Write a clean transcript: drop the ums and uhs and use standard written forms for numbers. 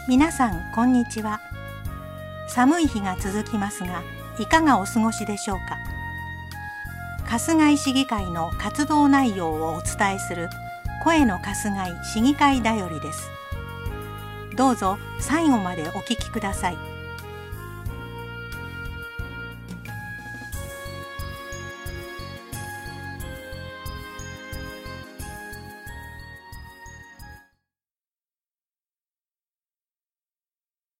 皆さんこんにちは。寒い日が続きますが、いかがお過ごしでしょうか。春日井市議会の活動内容をお伝えする声の春日井市議会だよりです。どうぞ最後までお聞きください。